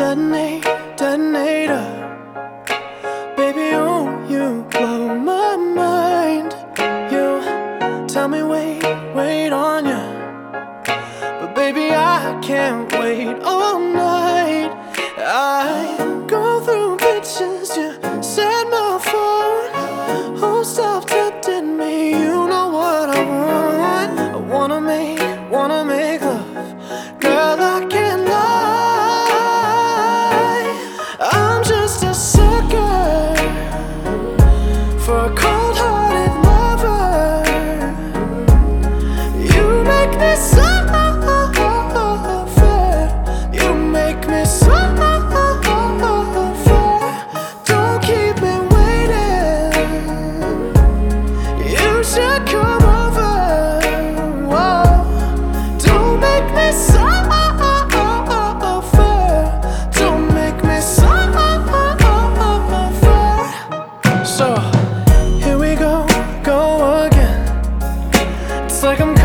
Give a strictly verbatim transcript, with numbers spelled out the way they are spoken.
detonate, detonator. Baby, oh, you blow my mind. You tell me wait, wait on ya, but baby, I can't wait all night. I go through pictures you send my phone. Oh, stop tempting me, you know what I want. I wanna make, wanna make love. Girl, I can't lie, I'm just a sucker for a cold-hearted lover. You make me suffer, you make me suffer. Don't keep me waiting, you should come over. Whoa. Don't make me suffer, don't make me suffer. So here we go, go again. It's like I'm